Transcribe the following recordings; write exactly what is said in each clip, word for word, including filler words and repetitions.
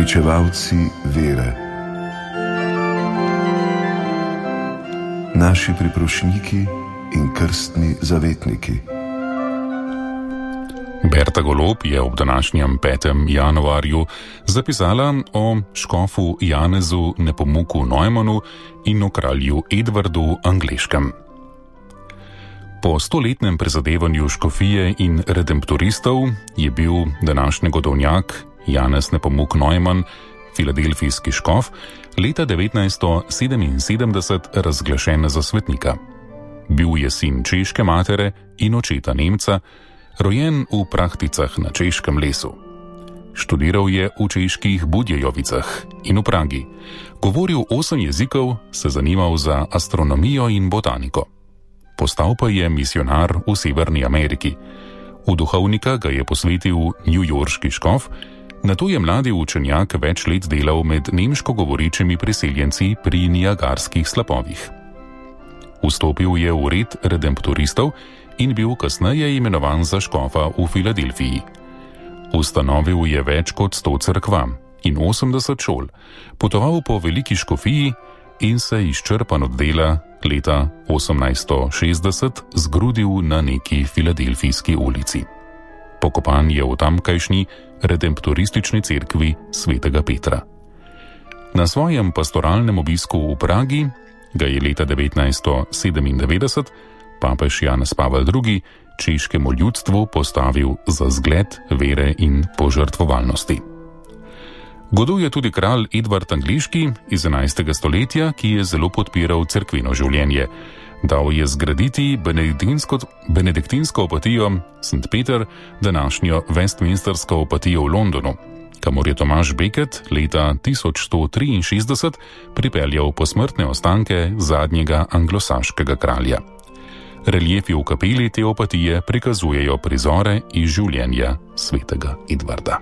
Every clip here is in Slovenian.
Pričevalci vere. Naši priprošniki in krstni zavetniki. Berta Golob je ob današnjem petem januarju zapisala o škofu Janezu Nepomuku Neumannu in o kralju Edvardu Angleškem. Po stoletnem prizadevanju škofije in redemptoristov je bil današnji godovnjak Janez Nepomuk Neumann, filadelfijski škof, leta devetnajststo sedeminsedemdeset razglašen za svetnika. Bil je sin češke matere in očeta Nemca, rojen v Prahticah na Češkem lesu. Študiral je v čeških Budjejovicah in v Pragi. Govoril osem jezikov, se zanimal za astronomijo in botaniko. Postal pa je misionar v Severni Ameriki. V duhovnika ga je posvetil newyorški škof, nato je mladi učenjak več let delal med nemško govorečimi priseljenci pri Niagarskih slapovih. Vstopil je v red redemptoristov in bil kasneje imenovan za škofa v Filadelfiji. Ustanovil je več kot sto cerkva in osemdeset šol, potoval po veliki škofiji in se izčrpan od dela leta osemnajststo šestdeset zgrudil na neki filadelfijski ulici. Pokopan je v tamkajšnji redemptoristični cerkvi svetega Petra. Na svojem pastoralnem obisku v Pragi ga je leta devetnajststo sedemindevetdeset papež Janez Pavel drugi češkemu ljudstvu postavil za zgled vere in požrtvovalnosti. Goduje tudi kralj Edvard Angleški iz enajstega stoletja, ki je zelo podpiral cerkveno življenje. Dal je zgraditi benediktinsko opatijo Sankt Peter, današnjo Westminstersko opatijo v Londonu, kamor je Tomaž Becket leta tisoč sto triinšestdeset pripeljal posmrtne ostanke zadnjega anglosaškega kralja. Reliefi v kapeli te opatije prikazujejo prizore iz življenja svetega Edvarda.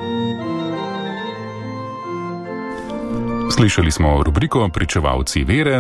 Slišali smo rubriko Pričevalci vere.